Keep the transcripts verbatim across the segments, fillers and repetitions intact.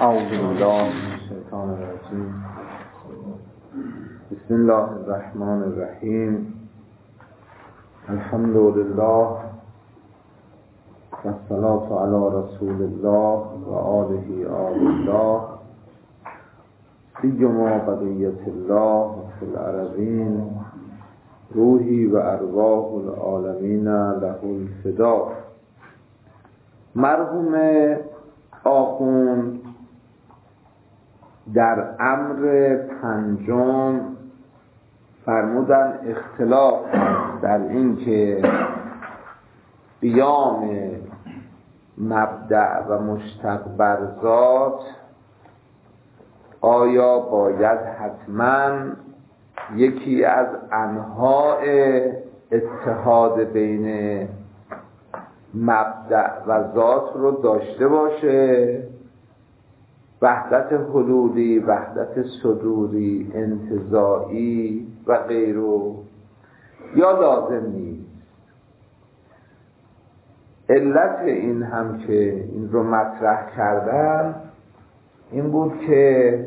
اعوذ بالله من الشیطان الرجیم. بسم الله الرحمن الرحیم. الحمد لله و الصلاة علی رسول الله و آله آل الله سیما بقیت الله فی الارضین روحی و ارواح العالمین له الفدا. مرحوم آخوند در امر پنجم فرمودن اختلاف در این که قیام مبدأ و مشتق بر ذات آیا باید حتما یکی از انواع اتحاد بین مبدأ و ذات رو داشته باشه، وحدت حلولی، وحدت صدوری، انتزاعی و غیره، یا لازم نیست. علت این هم که این رو مطرح کردن این بود که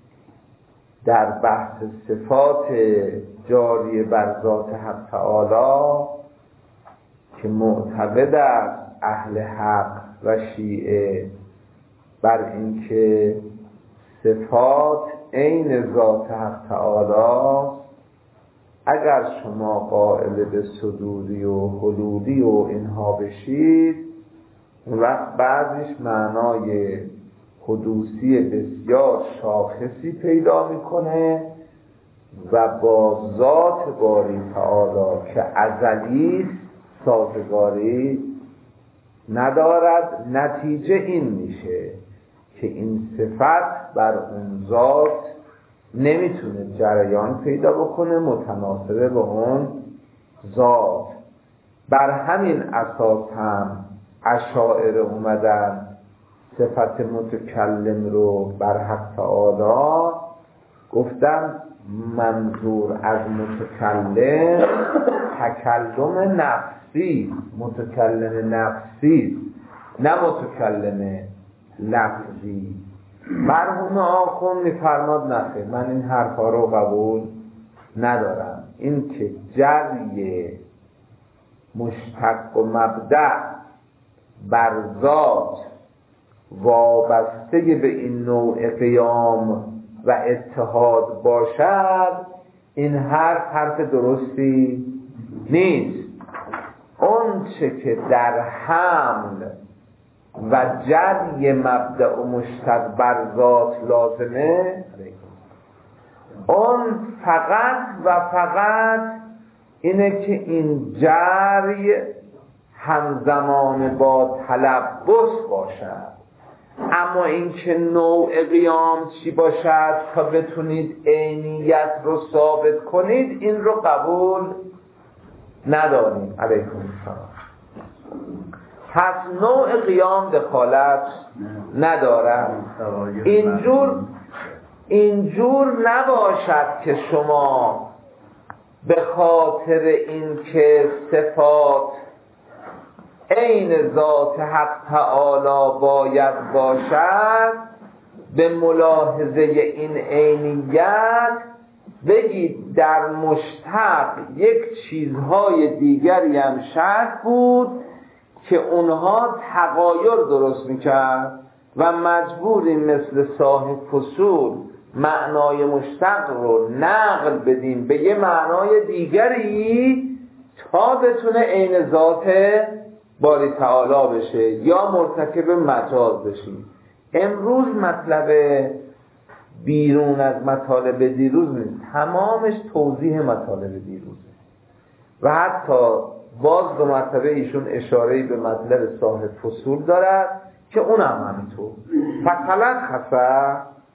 در بحث صفات جاری بر ذات حق تعالی که معتقد است اهل حق و شیعه بر اینکه صفات عین ذات حق تعالی، اگر شما قائل به صدوری و حلولی و اینها بشید، اون وقت بعضیش معنای حدوثی بسیار شاخصی پیدا میکنه و با ذات باری تعالی که ازلی سازگاری ندارد. نتیجه این میشه که این صفت بر اون ذات نمیتونه جریان پیدا بکنه متناسبه با اون ذات. بر همین اساس هم اشاعره اومدن صفت متکلم رو بر حق تعالی گفتن منظور از متکلم تکلم نفسی، متکلم نفسی، نه متکلم لفظی. مرحوم آخوند میفرماد نخیر، من این حرفا رو قبول ندارم. این که جری مشتق و مبدأ بر ذات وابسته به این نوع قیام و اتحاد باشد، این حرف حرف درستی نیست. اون چه که در حمل و جری مبدأ و مشتق بر ذات لازمه، اون فقط و فقط اینه که این جری همزمان با تلبس باشد. اما این که نوع قیام چی باشد تا بتونید عینیت رو ثابت کنید، این رو قبول نداریم. علیکم السلام. پس نوع قیام دخالت ندارد. اینجور اینجور نباشد که شما به خاطر این که صفات عین ذات حق تعالی باید باشد به ملاحظه این عینیت بگید در مشتق یک چیزهای دیگری هم شرط بود که اونها تغایر درست میکرد و مجبوریم مثل صاحب فصول معنای مشتق رو نقل بدیم به یه معنای دیگری تا بتونه عین ذات باری تعالی بشه یا مرتکب مجاز بشیم. امروز مطلب بیرون از مطالب دیروز نیست، تمامش توضیح مطالب دیروزه و حتی باز دو مرتبه ایشون اشاره‌ای به مطلب صاحب فصول دارد که اونم همینطور. فطلق خفه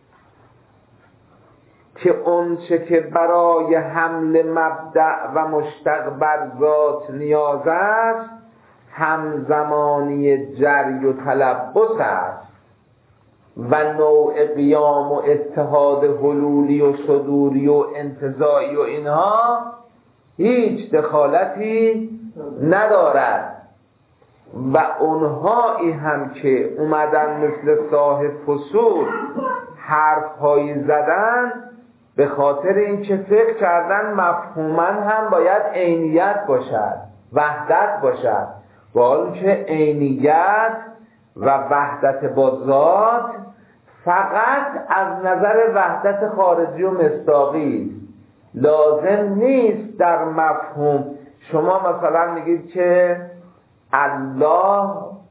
که اون چه که برای حمل مبدأ و مشتق بر ذات نیاز است همزمانی جری و تلبس است و نوع قیام و اتحاد حلولی و صدوری و انتزاعی و اینها هیچ دخالتی ندارد. و اونهایی هم که اومدن مثل صاحب فصول حرف هایی زدن به خاطر این که فکر کردن مفهوما هم باید عینیت باشد، وحدت باشد، با اون که عینیت و وحدت با ذات فقط از نظر وحدت خارجی و مصداقی لازم نیست. در مفهوم شما مثلا میگید که الله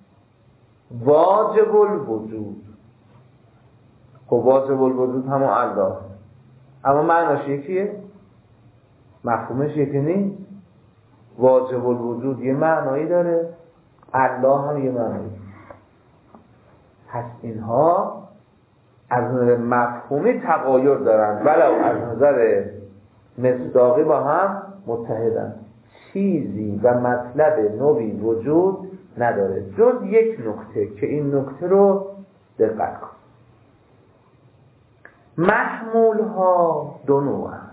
واجب الوجود، خب واجب الوجود همون الله، اما معناش یکیه؟ مفهومش یکی نیست. واجب الوجود یه معنایی داره، الله هم یه معنایی. پس اینها از نظر مفهومی تغایر دارن ولو از نظر مصداقی با هم متحدن. چیزی و مطلب نوعی وجود نداره جز یک نکته که این نکته رو دقت کن. محمول ها دو نوع هست.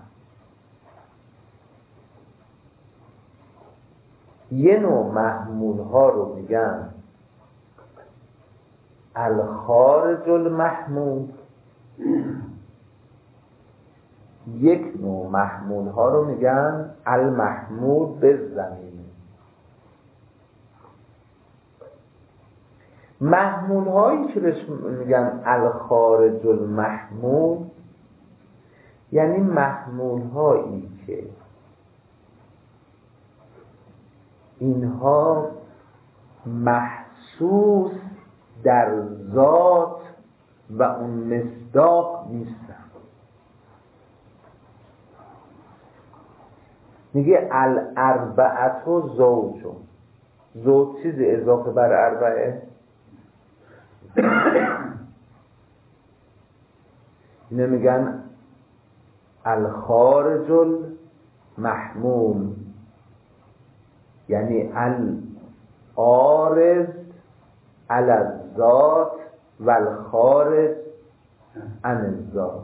یه نوع محمول ها رو میگن الخارج المحمول، یک نوع محمول ها رو میگن المحمول به زمین. محمول هایی که بهش میگن الخارج المحمول یعنی محمول هایی که اینها محسوس در ذات و اون مصداق نیستن. میگه الاربعت و زوجون، زوج چیز اضافه بر اربعه، اینه میگن الخارج المحمول، یعنی العارض علی الذات و الخارج عن الذات.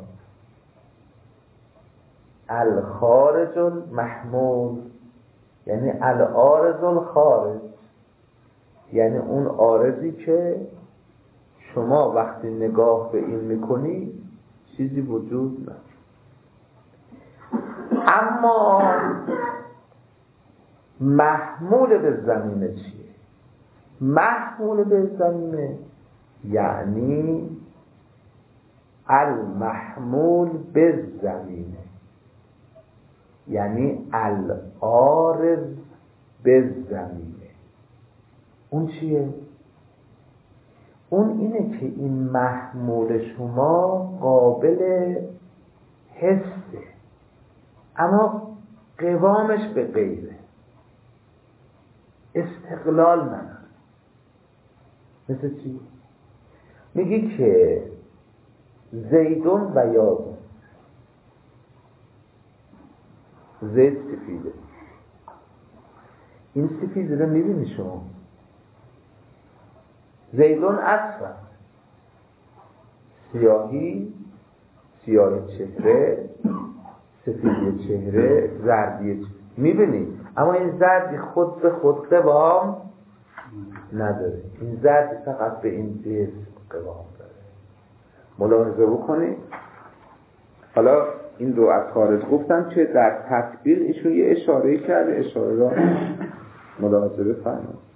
الخارج المحمول یعنی العارض الخارج، یعنی اون عارضی که شما وقتی نگاه به این میکنی چیزی وجود نداره. اما محمول به زمینه چیه؟ محمول به زمینه یعنی المحمول به زمینه، یعنی العارض به زمینه. اون چیه؟ اون اینه که این محمول شما قابل حسه اما قوامش به غیره، استقلال نداره. مثل چی؟ میگی که زیدون و یادون، زید سفیده، این سفیده رو میبینی شما، زیدون اصفر، سیاهی، سیاه چهره، سفیدی چهره، زردی چهره میبینی، اما این زردی خود به خود قوام نداره. این زردی فقط به این جسم قوام داره. ملاحظه بکنید. حالا این دو از خارج گفتم که در تطبیق ایشون یه اشاره کرده، اشاره را ملاحظه بفرمایید.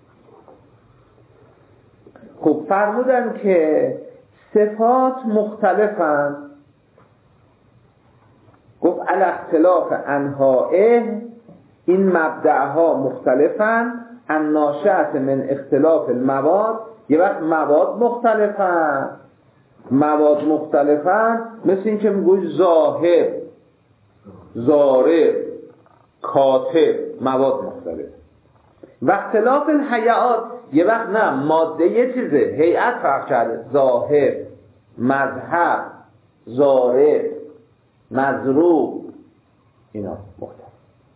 خب فرمودن که صفات مختلفن، گفت الاختلاف انواعه، این مبدعها مختلفن، الناشئة من اختلاف المواد، یه وقت مواد مختلفن، مواد مختلفن مثل این که میگوی ظاهر، ضارب، کاتب، مواد مختلف. و اختلاف الهیئات، یه وقت نه ماده یه چیزه، هیئت فرق کرده، ظاهر، مذهب، ضارب، مضروب، اینا مختلف.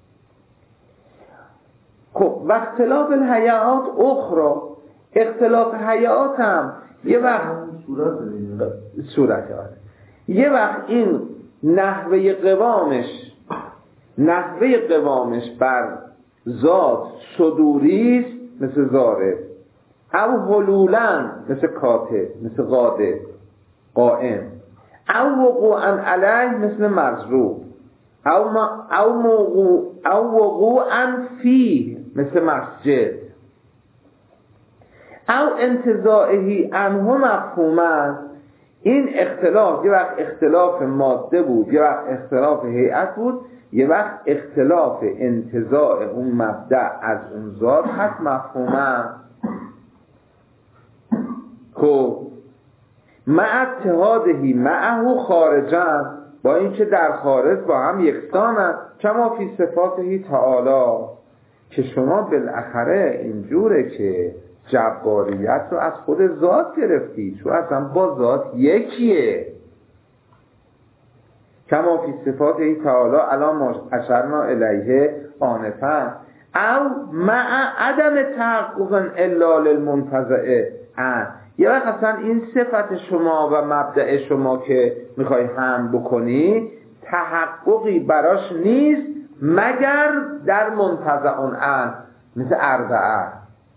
خب و اختلاف الهیئات اخرى، اختلاف هیئات هم یه وقت صورت صورت آره. یه وقت این نحوه قوامش نحوه قوامش بر ذات صدوری است، مثل زاره، او حلولن مثل کاتب، مثل قاده قائم، او وقوعا علیه مثل مضروب، او ما او موقوع او وقوعا فی مثل مسجد، او انتزاعهی عنه مفهومن. این اختلاف یه وقت اختلاف ماده بود، یه وقت اختلاف هیئت بود، یه وقت اختلاف انتزاع اون مبدأ از اون ذات هست مفهومن. که مع اتحادهی معه خارجن، با اینکه در خارج با هم یکسانن، کما فی صفاتهی تعالی، که شما بالاخره اینجوره که جباریت رو از خود ذات گرفتی، چون اصلا با ذات یکیه. کما فی صفاتهی تعالی علی ما اشرنا الیه آنفا، او مع عدم تحقق الا للمنتزع اه. یه وقت اصلا این صفت شما و مبدأ شما که میخوای حمل بکنی تحققی براش نیست مگر در منتزع عنه، مثل اربعه.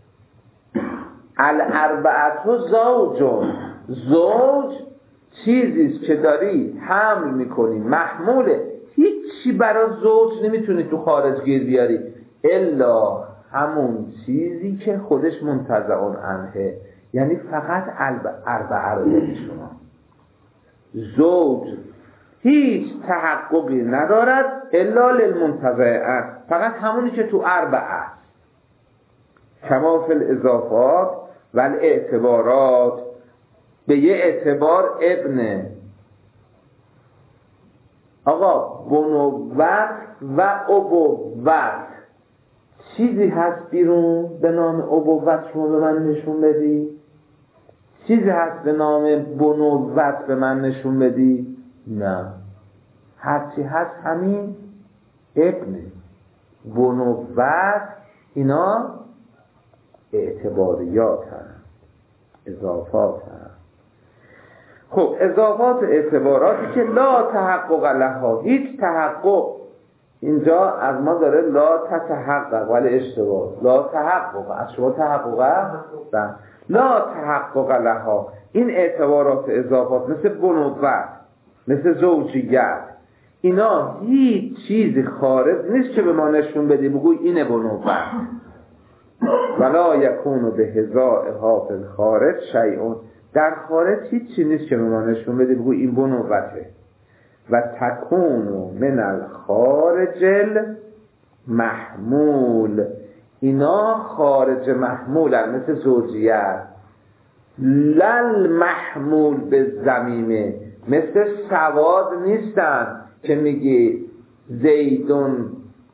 الاربعه زوج، زوج چیزیست که داری حمل میکنی، محموله، هیچی برای زوج نمیتونی تو خارج گیر بیاری الا همون چیزی که خودش منتزع عنه، یعنی فقط اربعه رو داری شما. زوج هیچ تحققی ندارد الا للمنتزع، فقط همونی که تو اربعه. کما فی الاضافات و الاعتبارات، به یه اعتبار ابن آقا بنوت و ابوت، چیزی هست بیرون به نام ابوت شما به من نشون بدی؟ چیزی هست به نام بنوت به من نشون بدی؟ نه، هرچی هست همین ابن بنوت، اینا اعتباریات هست، اضافات هست. خب اضافات اعتباراتی که لا تحقق لها، هیچ تحقق اینجا از ما داره لا تتحقق، ولی اشتباه، لا تحقق از شما تحقق نه، لا تحقق لها. این اعتبارات اضافات مثل بنوت، مثل زوجیت، اینا هیچ چیز خارج نیست که به ما نشون بدی بگوی اینه بنوت. ولا یکون به هزائها فی الخارج شیئون، در خارج هیچ چیز نیست که به ما نشون بدی بگوی این بنوته. و تکون من الخارج المحمول، اینا خارج محمول هم مثل زوجیت. لل محمول به زمیمه، مثل سواد نیستن که میگی زیدون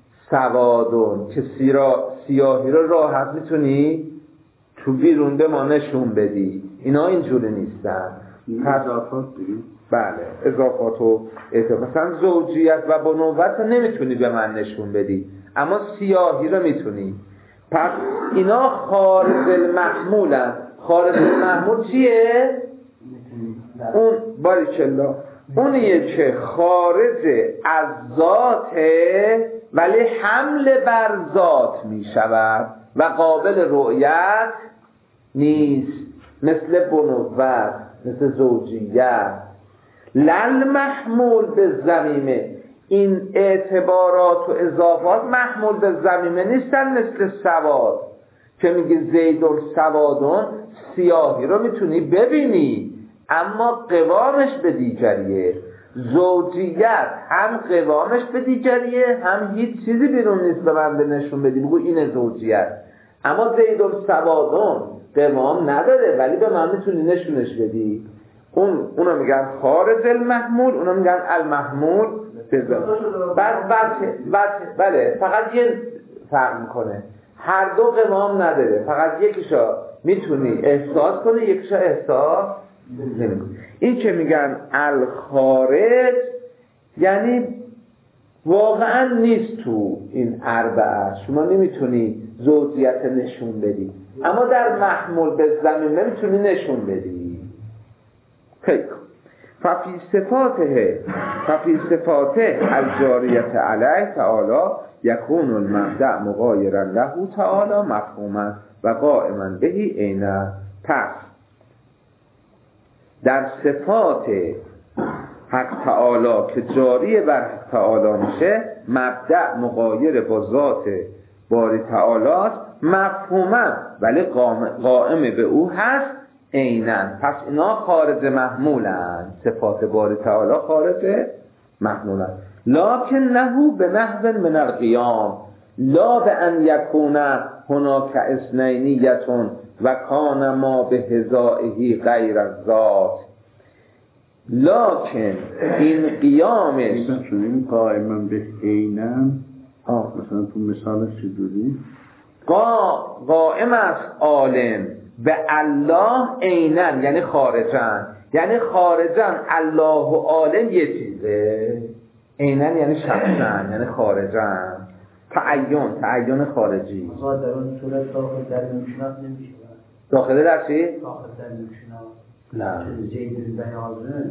سوادون که سیرا سیاهی رو راحت میتونی تو بیرون به ما نشون بدی، اینا اینجوری نیستن. اضافات دیگه، بله اضافات و اعتبار. مثلا زوجیت و بنوت نمیتونی به من نشون بدی، اما سیاهی رو میتونی. پس اینا خارج المحمولن. خارج المحمول چیه؟ اون باریکالله اونیه که خارج از ذاته ولی حمل بر ذات می شود و قابل رؤیت نیست، مثل بنوت، مثل زوجیت. لل محمول به زمیمه، این اعتبارات و اضافات محمول به زمیمه نیستن، مثل سواد که میگه زیدون سوادون، سیاهی رو میتونی ببینی اما قوامش به دیگریه. زوجیت هم قوامش به دیگریه، هم هیچ چیزی بیرون نیست به من نشون بدی بگو اینه زوجیت. اما زیدون سوادون قوام نداره ولی به من میتونی نشونش بدی. اون اونا میگن خارج المحمول، اونا میگن المحمول. بعد بعد بله فقط یه فرق میکنه، هر دو قوام نداره، فقط یکیشا میتونی احساس کنی یکیشا احساس نمیکنی. این که میگن الخارج یعنی واقعا نیست تو این اربعه، شما نمیتونی زوجیت نشون بدی، اما در محمول به زمین نمیتونی نشون بدی. خیلی ففی صفاته ففی صفاته الجاریت علیه تعالی، یکون المبدأ مغایرا له تعالی مفهوما و قائما بهی عینا. پس در صفات حق تعالی که جاری بر حق تعالی میشه، مبدأ مغایر با ذات باری تعالی مفهوما، ولی قائم به او هست عینا. پس اینا خارج محمولن، صفات باری تعالی خارج محمولن. لکن نهو به نحو من القیام لا به ان یکون هناک اثنینیتون و کان ما به هزائهی غیر الذات. لکن این قیامش چون این قائما به عینن، مثلا تو مثالش چجوری؟ قائم است عالم به الله عینن، یعنی خارجن، یعنی خارجن الله و عالم یه چیزه. عینن یعنی شخصن، یعنی خارجن، تعین، تعین خارجی. آقا در اون صورت داخل در نمیشناخت نمیشه. داخل در چی؟ داخل در نمیشناخت. نه زید بیازن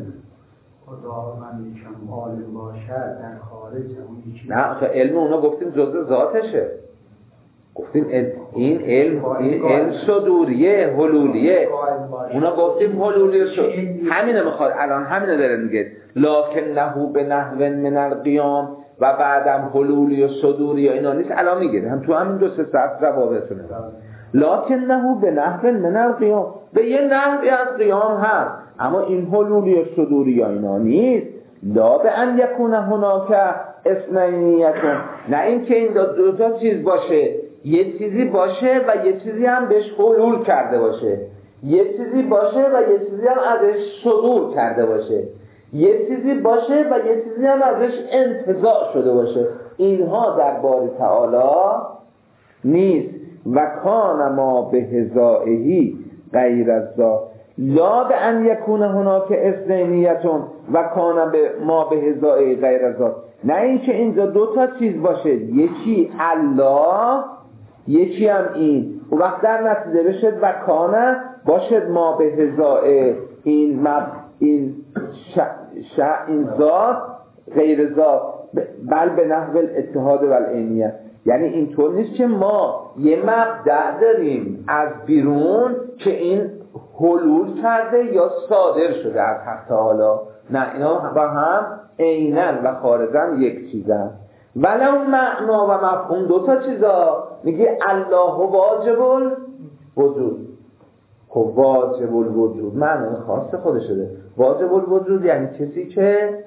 خدا من میشم عالم باشد در خارج اون چیز. نه آخه علم اونا گفتیم جزء ذاتشه. گفتیم این علم این علم صدوریه حلولیه. اونا گفتیم حلولیه شد. همینه میخواد الان همینه داره میگه لکن نهو به نحو من القیام و بعدم حلولی و صدوری و اینا نیست. الان میگه هم تو همین دو سه صفحه روابطونه. لکن نهو به نحو من القیام، به یه نحوی از قیام هست، اما این حلولی و صدوری و اینا نیست. لا به ان یکون هناک اثنینیتون، نه این که این دو تا چیز باشه، یه چیزی باشه و یه چیزی هم بهش حلول کرده باشه، یه چیزی باشه و یه چیزی هم ازش صدور کرده باشه، یه چیزی باشه و یه چیزی هم ازش انتزاع شده باشه. اینها در باری تعالی نیست. و کان ما به هزائهی غیر الذات لا به ان یکون هناک اثنینیتون و کان به ما به هزائهی غیر الذات، نه اینکه اینجا دو تا چیز باشه، یکی الله یکی هم این، و وقت در نتیجه بشد و کانه باشد ما به هزائه این مب این ش... ش... این ذات غیر ذات، بل به نحو الاتحاد و العینیه. یعنی اینطور نیست که ما یه مبدأ داریم از بیرون که این حلول کرده یا صادر شده از حق تعالی، نه اینا با هم عینن و خارجن یک چیزن. ولو معنا و مفهوم دو تا چیزا. میگه الله واجب الوجود، خب واجب الوجود معنی خاص خودش شده. واجب الوجود یعنی کسی که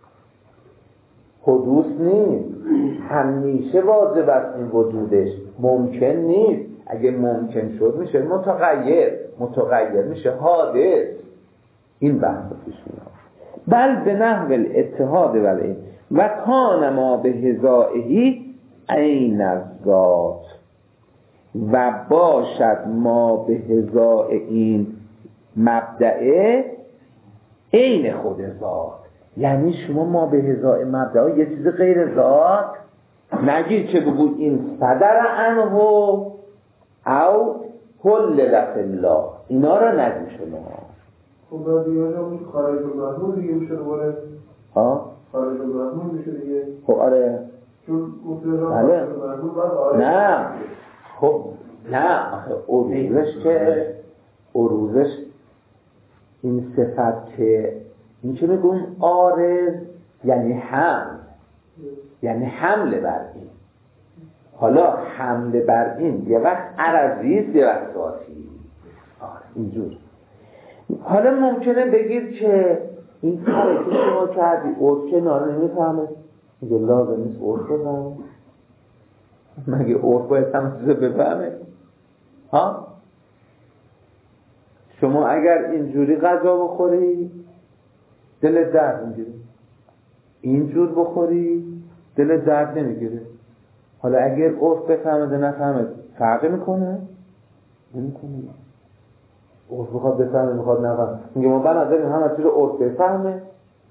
حدوث نیست، همیشه واجب است این وجودش، ممکن نیست. اگه ممکن شد میشه متغیر، متغیر میشه حادث. این بحث پیش میاد. بل به نحو الاتحاد ولی و کان ما به هزائهی عین الذات، و باشد ما به هزائه این مبدأ عین خود ذات. یعنی شما ما به هزائه مبدأ یه چیز غیر ذات نگیر که بگو این صدر عنه او کل لفظ الله، اینا را نگیر شما. خب باید دیگه خارج المحمول دیگه میشه دوباره. ها؟ خارج المحمول میشه دیگه. خب آره. چون گفته را بله. خارج المحمول باید آره. نه خب نه آخه عروضش که عروضش این صفت که این که میگم عارض یعنی حمل، یعنی حمله بر این. حالا حمله بر این یه وقت عرضیست یه وقت ذاتی. آره اینجور. حالا ممکنه بگید که این کاری که شما کردی عرف که ناره نمیفهمه، میگه لازم نیست عرف بفهمه، مگه عرف باید همه چیزه بفهمه؟ ها؟ شما اگر اینجوری غذا بخوری دل درد میگیره، اینجور بخوری دل درد نمیگیره. حالا اگر عرف بفهمه نفهمه فرقی میکنه؟ نمیکنه. عرف بخواد بفهمه میخواد نفهمه. میگه ما بنظریم همه چیز رو عرف بفهمه.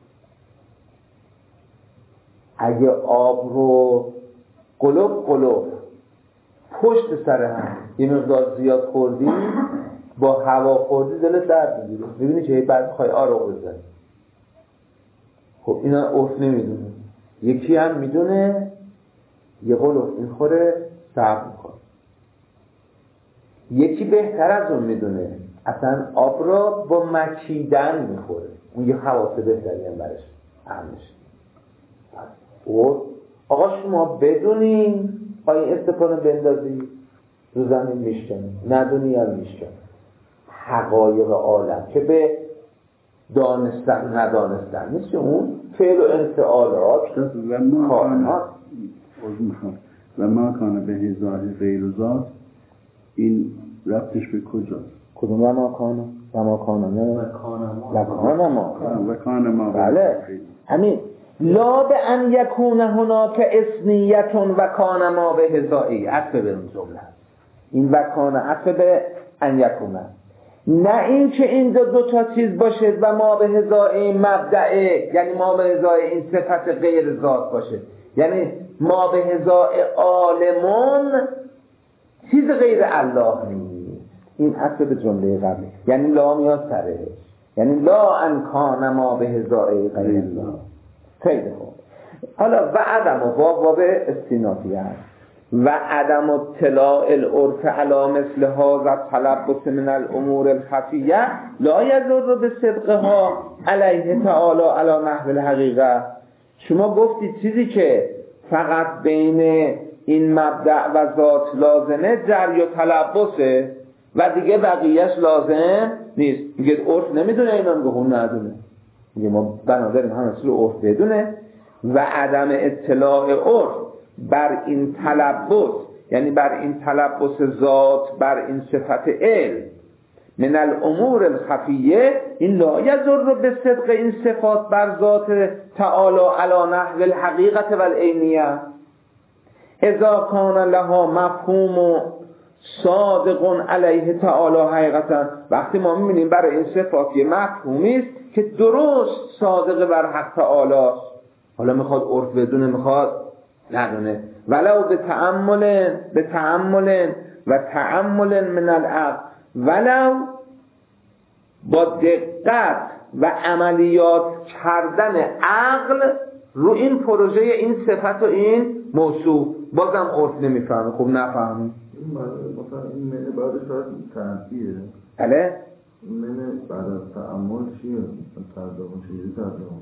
اگه آب رو قلوب قلوب پشت سر هم یه مقدار زیاد خوردی، با هوا خوردی دل درد میگیره. ببینی که بعد میخوای آروغ بزنی. خب اینا عرف نمیدونه. یکی هم میدونه یه قلوف این خوره صبر میکنه. یکی بهتر از اون میدونه اصلا آب را با مکیدن میخوره، اون یه خواص بهتری هم برش همش. او آقا شما بدونین پای استفانو بندازی رو زمین میشکنی، ندونی هم میشکنی. حقایق عالم که به دانستن ندانستن نیست، اون فعل و انفعالات کائنات و ما کان به هزار غیر ذات، این ربطش به کجاست؟ کدوم و ما کانه؟ و ما کانه نه؟ و کانه ما و کانه ما بله همین لا به ان یکون هناک اسنیتون و کان ما به هزایی. عطف به اون جمله این و کانه عطف به ان یکونه، نه این که این دو, دو تا چیز باشه و ما به هزایی مبدعه، یعنی ما به هزای این صفت غیر ذات باشه، یعنی ما به هزای عالمون چیز غیر الله نیست. این عطف به جمله قبلی، یعنی لا میاد سرش، یعنی لا انکان ما به هزای غیر الله. خیلی خوب. حالا و عدم و با باب استینافی هست و عدم اطلاع العرف علی مثل هذا تلبس من الامور الخفیه لا یضر به صدقها علیه تعالی علی نحو الحقیقه. شما گفتید چیزی که فقط بین این مبدأ و ذات لازمه جری و تلبسه و دیگه بقیهش لازم نیست. میگه عرف نمیدونه، اینا میگه اون ندونه. میگه ما بنابراین همه چیز رو عرف بدونه و عدم اطلاع عرف بر این تلبس، یعنی بر این تلبس ذات بر این صفت علم من الامور الخفیه، این لا یضر به صدق این صفات بر ذات تعالی علی نحو الحقیقت و العینیه اذا کان لها مفهوم صادق علیه تعالی حقیقتا. وقتی ما میبینیم برای این صفات یه مفهومی است که درست صادق بر حق تعالی، حالا میخواد عرف بدونه میخواد ندونه، ولو به تأمل به تأمل و تأمل من العقل، ولو با دقت و عملیات کردن عقل رو این پروژه این صفت و این موصوف، بازم عرف نمیفهمه. خب نفهمه مثلا این منه بعدش باید تنفیه بله؟ این منه بعد از تأمل چیه؟ تردامون چیزی تردامون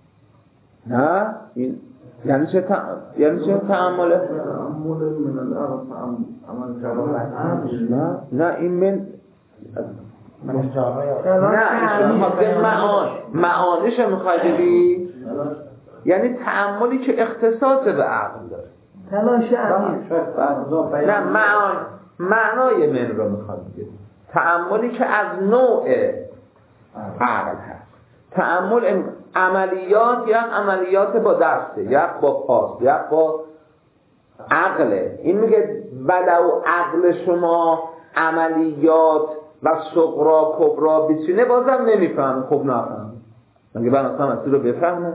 نه این یعنی چه تا... یعنی چه تأمله؟ تأمل من العقل عمل کردن نه نه این من نه این میخواد معان معانیش میخواد بی، یعنی تأملی که اختصاص به عقل داره. تلاش عقل نه معان معنای من رو میخواد بگه، تأملی که از نوع عقل هست. تأمل عملیات یا عملیات با دسته یا با پاس یا با عقله. این میگه ولو عقل شما عملیات و صغرا کبرا بچینه بازم نمیفهم. خب نفهم مگه بناستم از رو بفهمه.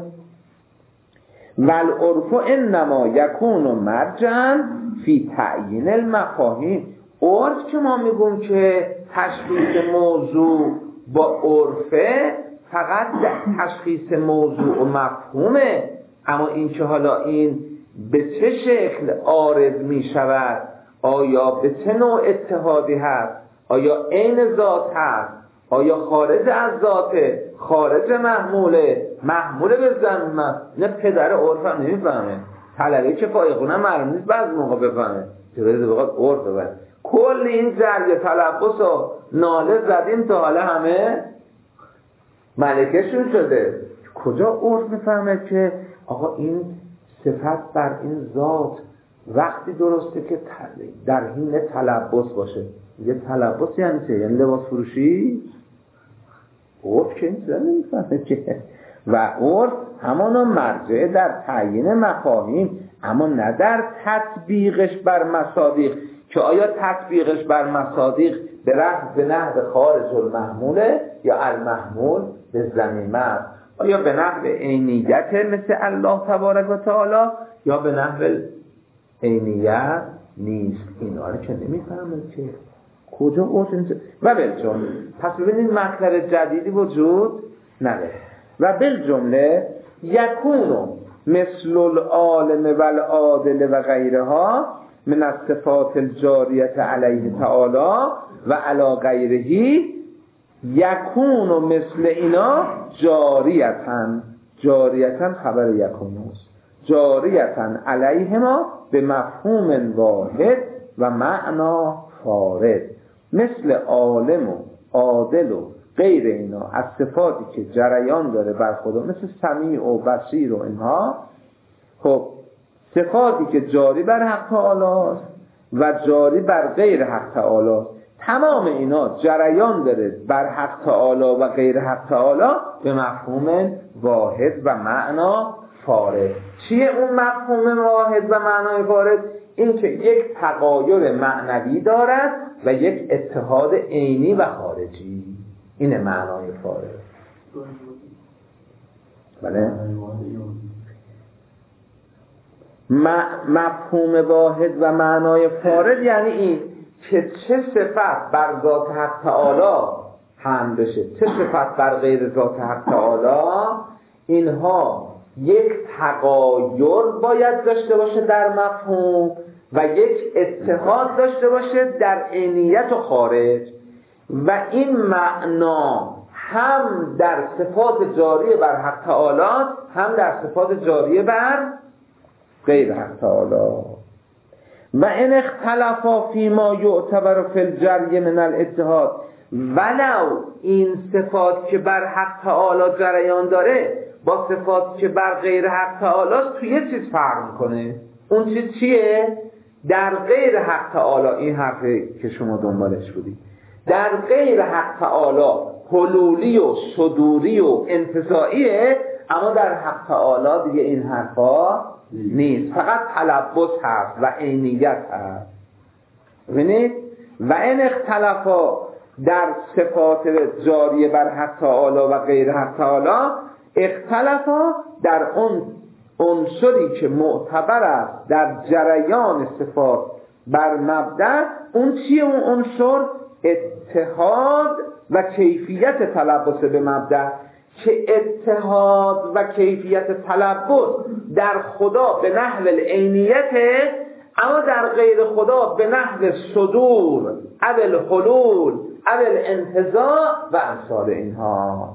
والعرف انما یکون مرجعا فی تعیین المفاهیم. عرف که ما میگم که تشخیص موضوع با عرفه فقط تشخیص موضوع و مفهومه، اما این که حالا این به چه شکل عارض می شود، آیا به چه نوع اتحادی هست، آیا عین ذات هست، آیا خارج از ذاته، خارج محموله، محموله به زمین، نه پدر عرف هم نمیفهمه. طلبه که فایقونه معلوم نیست بعض موقع بفهمه که باید بخواد عرف ببره. کل این جرگ تلبس و ناله زدیم تا حالا همه ملکشون شده. کجا عرف میفهمه که آقا این صفت بر این ذات وقتی درسته که در حین تلبس باشه. یه تلبس یعنی چه؟ یعنی لباس فروشی؟ عرف که این چیزا نمیفهمه که. و عرف همانا مرجع در تعیین مفاهیم، اما نه در تطبیقش بر مصادیق، که آیا تطبیقش بر مصادیق به رفع به نحو خارج المحموله یا المحمول به ضمیمه، آیا به نحو عینیت مثل الله تبارک و تعالی یا به نحو عینیت نیست. اینا رو که نمیفهمه که کجا عرف و بالجمله. پس ببینید مطلب جدیدی وجود نداره. و بالجمله یکونو مثل العالم و العادل و غیرها من الصفات الجاریت علیه تعالی و علی غیره یکون و مثل اینا جاریتن. جاریتن خبر یکون است، جاریتن علیه ما به مفهوم واحد و معنا فارد. مثل عالم و عادل و غیر اینا از صفاتی که جریان داره بر خدا، مثل سمیع و بصیر و اینها، خب صفاتی که جاری بر حق تعالی است و جاری بر غیر حق تعالی است، تمام اینا جریان داره بر حق تعالی و غیر حق تعالی به مفهوم واحد و معنا فارد. چیه اون مفهوم واحد و معنای فارد؟ این که یک تغایر معنوی دارد و یک اتحاد عینی و خارجی. اینه معنای فارد. بله؟ مفهوم واحد و معنای فارد یعنی این که چه صفت بر ذات حق تعالی هم بشه، چه صفت بر غیر ذات حق تعالی، اینها یک تغایر باید داشته باشه در مفهوم و یک اتحاد داشته باشه در عینیت و خارج. و این معنا هم در صفات جاری بر حق تعالی هم در صفات جاری بر غیر حق تعالی. و ان اختلافا فیما یعتبر فی الجری من الاتحاد، ولو این صفات که بر حق تعالی جریان داره با صفات که بر غیر حق تعالی است توی یه چیز فرق میکنه. اون چیز چیه؟ در غیر حق تعالی، این حرفی که شما دنبالش بودید، در غیر حق تعالی حلولی و صدوری و انتزاعیه، اما در حق تعالی دیگه این حرفا نیست، فقط تلبس هست و عینیت هست. ببینید، و این اختلافا در صفات جاری بر حق تعالی و غیر حق تعالی، اختلافا در اون عنصری که معتبر است در جریان صفات بر مبدأ. اون چیه اون عنصر؟ اتحاد و کیفیت تلبس به مبدأ، که اتحاد و کیفیت تلبس در خدا به نحو العینیت، اما در غیر خدا به نحو صدور او الحلول او الانتزاع و امثال اینها.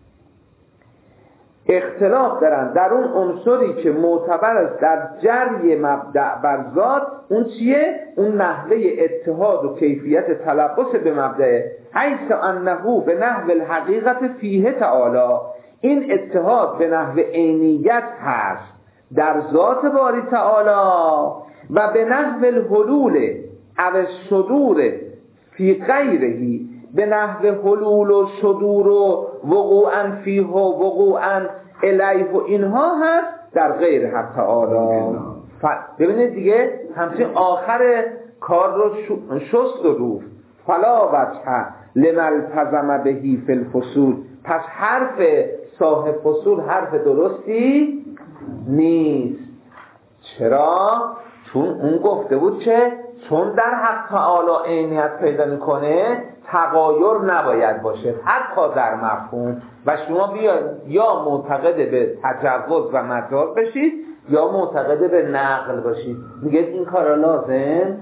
اختلاف دارن در اون عنصری که معتبر است در جری مبدأ بر ذات. اون چیه؟ اون نحوه اتحاد و کیفیت تلبس به مبدأ، حیث انه به نحو الحقیقت فیه تعالی. این اتحاد به نحو عینیت هست در ذات باری تعالی و به نحو الحلول او الصدور فی غیرهی، به نحو حلول و صدور و وقوعا فیه و وقوعا الیه و اینها هست در غیر حق تعالی. ببینید دیگه همچنین آخر کار رو شست و روف. فلا وجه لمن التزم بهی فی الفصول، پس حرف صاحب فصول حرف درستی نیست. چرا؟ چون اون گفته بود که چون در حق تعالی عینیت پیدا میکنه تغایر نباید باشه حتی در مفهوم، و شما بیاید یا معتقد به تجوز و مجاز بشید یا معتقد به نقل باشید. میگه این کارا لازم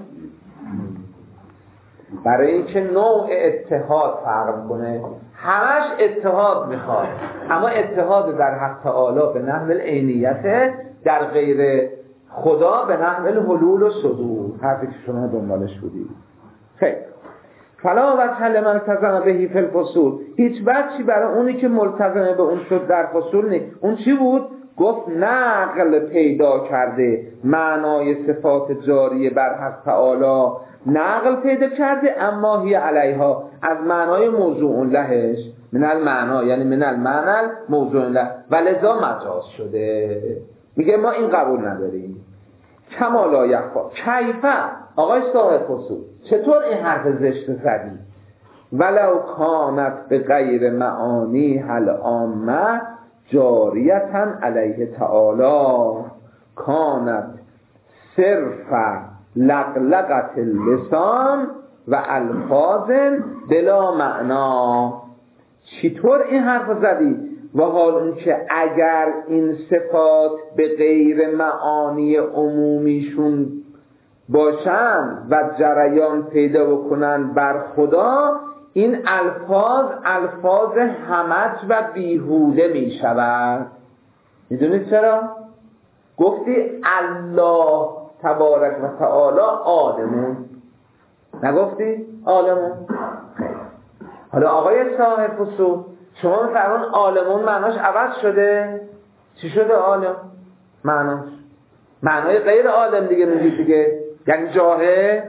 برای اینکه نوع اتحاد فرق میکنه. همش اتحاد میخواد، اما اتحاد در حق تعالی به نحو العینیت، در غیر خدا به نحو الحلول و صدور، حرفی که شما دنبالش بودید. خیلی فلا وجه لمن التزم بهی فی الفصول، هیچ وجهی برای اونی که ملتزم به اون شد در فصول نیست. اون چی بود؟ گفت نقل پیدا کرده معنای صفات جاریه بر حق تعالی، نقل پیدا کرده اما هی علیها، از معنای موضوع لهش، من المعنا یعنی من المعنى موضوع له، ولذا مجاز شده. میگه ما این قبول نداریم. کما لا یخفا کیفه، آقای صاحب فصول چطور این حرف زشت زدی؟ ولو کانت به غیر معانی هل عامه جاریتا علیه تعالی کانت صرف لقلقت اللسان و الفاظ بلا معنا. چطور این حرف زدی؟ و حال اون که اگر این صفات به غیر معانی عمومیشون باشن و جریان پیدا بکنن بر خدا، این الفاظ الفاظ همج و بیهوده می شود. میدونید چرا؟ گفتی الله تبارک و تعالی عالمون، نگفتی عالمون؟ حالا آقای صاحب فصول، شما میفرمون عالمون معناش عوض شده؟ چی شده عالم؟ معناش معنای غیر عالم دیگه میگید دیگه، یعنی جاهه؟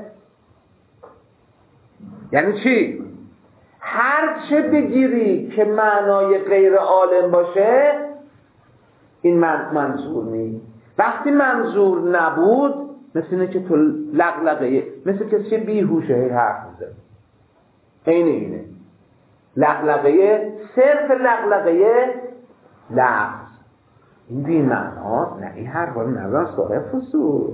یعنی چی؟ هر چه بگیری که معنای غیر عالم باشه این من منظور نیست. وقتی منظور نبود مثل اینه که تو لغلقه، مثل کسی بیهوشه حرف میزنه، اینه اینه لغلقه، صرف لغلقه لفظ، این بی معنا. نه این حرف رو نزن صاحب فصول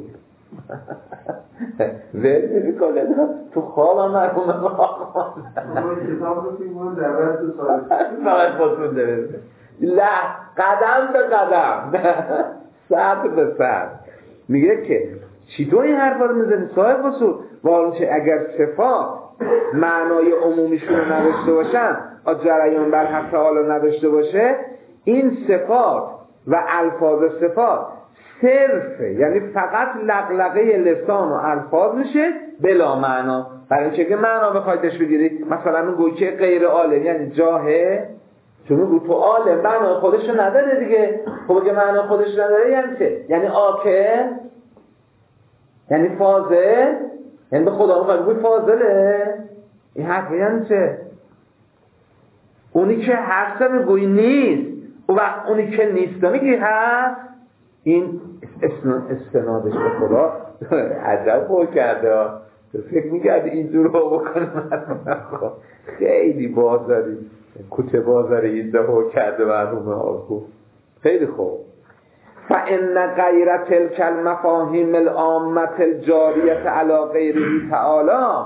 ول میکنه تو خوابم مرمونه خواب کتاب رو فیلمون در رست صاحب فصول داره، نه قدم به قدم سطر به سطر میگه که چی تو این حرف رو میزنی صاحب فصول؟ والله اگر صفات معنای عمومیشون رو نداشته باشن، جریان بر حق تعالی نداشته باشه، این صفات و الفاظ صفات صرفه، یعنی فقط لغلقه لسان و الفاظ میشه بلا معنا. برای اینکه که معنا بخوایدش بگیری، مثلا اون گویی که غیر عالم یعنی جاهه، چون گویی تو عالم معنا خودش رو نداره دیگه. خب اگه معنا خودش نداره یعنی چه؟ یعنی آکل، یعنی فاضل، یعنی به خدا میخواد گویی فاضله. این حرف یعنی چه؟ اونی که هست میگویی نیست، و وقت اونی که نیست میگی هست. این استنادش به خدا عجب خوب کرده. تو فکر میکردی اینجور رو بکنم؟ خیلی بازاری کته بازاری اینجا رو کرده مرحوم آقو. خیلی خوب. فَإِنَّ غَيْرَ تِلْكَ الْمَفَاهِيمِ الْعَامَّةِ الْجَارِيَةِ عَلَى غَيْرِهِ تَعَالَى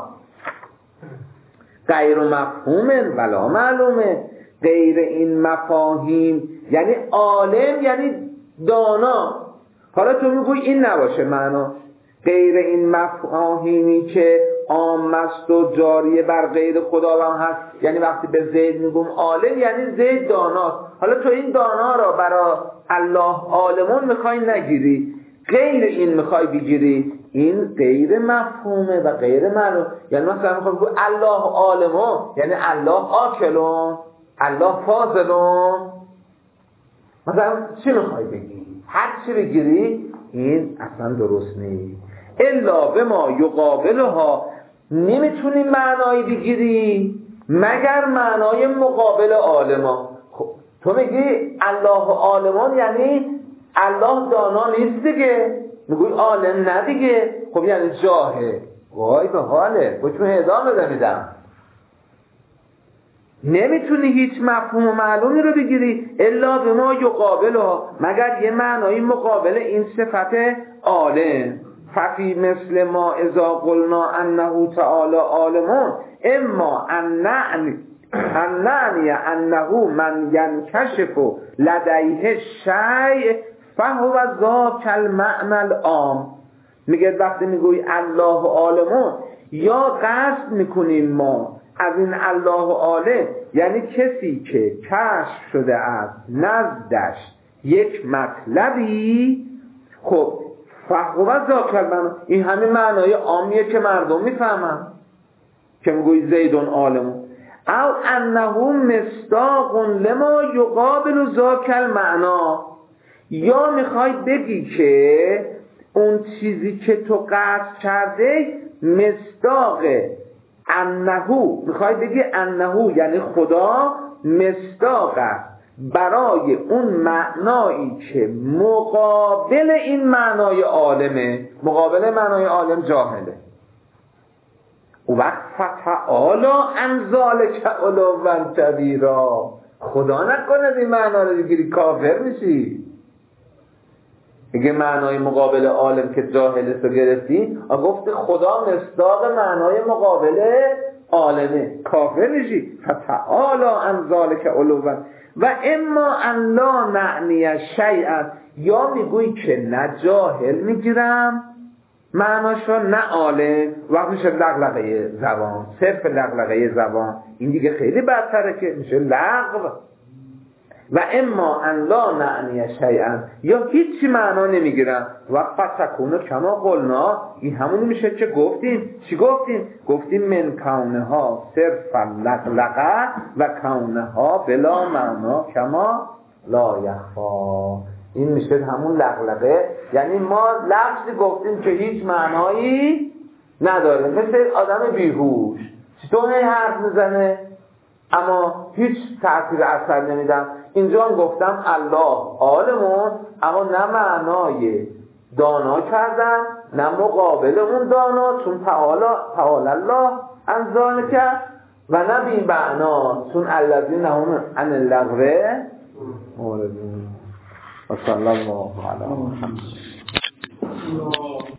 غیر مفهوم ولا معلومه. غیر این مفاهیم یعنی عالم، یعنی دانا. حالا تو میگوی این نباشه معنا، غیر این مفاهیمی که عام است و جاریه بر غیر خداوند هست، یعنی وقتی به زید میگم عالم یعنی زید داناست. حالا تو این دانا را برای الله عالمون میخوای نگیری، غیر این میخوای بگیری، این غیر مفهومه و غیر معلوم. یعنی مثلا میخوای بگو الله عالمون یعنی الله آکلون، الله فاضلون. مثلا چی میخوای بگی؟ هر چی بگیری این اصلا درست نیست. الا به ما یقابلها، نمیتونی معنایی بگیری مگر معنای مقابل عالما. خب تو میگی الله عالمان یعنی الله دانا نیست دیگه، میگوی عالم نه دیگه، خب یعنی جاهه. وای به حاله بچون ادامه بده میدم. نمیتونی هیچ مفهوم و معلومی رو بگیری الا به ما یقابلها، مگر یه معنای مقابل این صفت عالم. ففی مثل ما اذا قلنا انه تعالی عالمون اما ان نعنی ان نعنی انه من ینکشف لدیه شیء فهو ذاک المعنى العام. میگه وقتی میگوی الله عالمون، یا قصد میکنیم ما از این الله عالم یعنی کسی که کشف شده است نزدش یک مطلبی، خب فهو ذاک المعنى، این همین معنای عامیه که مردم میفهمن که میگوی زیدون عالمون. او انه مصداق لما یقابل ذاک المعنى، یا میخوای بگی که اون چیزی که تو قصد کرده مصداق انه، میخوای بگی انه یعنی خدا مصداق است برای اون معنایی که مقابل این معنای عالمه. مقابل معنای عالم جاهله. او وقت فتعالی عن ذلک علوا کبیرا، خدا نکنه این معنا رو بگیری کافر میشی. اگه معنای مقابل عالم که جاهلست رو گرفتی، گفت خدا مصداق معنای مقابل عالمه کافر میشی. فتعالی عن ذلک علوا و اما ان لا نعنی شیئا، یا میگویی که نه جاهل میگیرم معناشو نه عالم، وقت میشه لغلقه زبان، صرف لغلقه زبان، این دیگه خیلی بدتره که میشه لغو. و اما ان لا نعنی شیئا، یا هیچی معنا نمیگیرم و فتکونو کما قلنا، این همونی میشه که گفتیم. چی گفتیم؟ گفتیم من کونها صرف لغلقه و کونها بلا معنا کما لا یخفا، این میشه همون لغلقه. یعنی ما لفظی گفتیم که هیچ معنایی نداره، مثل آدم بیهوش چطور هی حرف میزنه اما هیچ تأثیر اثر نمیدن. اینجا هم گفتم الله عالمون، اما نه معنای دانا کردن نه مقابل اون دانا، چون تعالی تعالی الله عن ذلک، و نه بی معنا، چون الذین هم عن اللغو معرضون. و صلی الله علی محمد.